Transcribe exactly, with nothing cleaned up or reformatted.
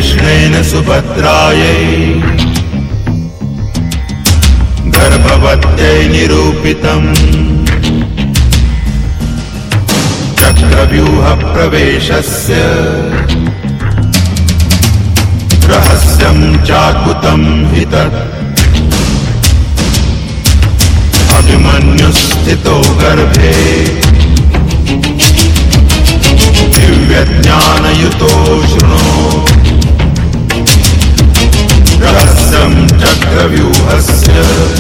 कृष्णेन सुभद्रायै गर्भवत्यै निरूपितम् चक्रव्यूह प्रवेशस्य रहस्यं चाद्भुतं हि तत् अभिमन्युस्थितो गर्भे दिव्यज्ञानयुतो शृणु रहस्यं चक्रव्यूहस्य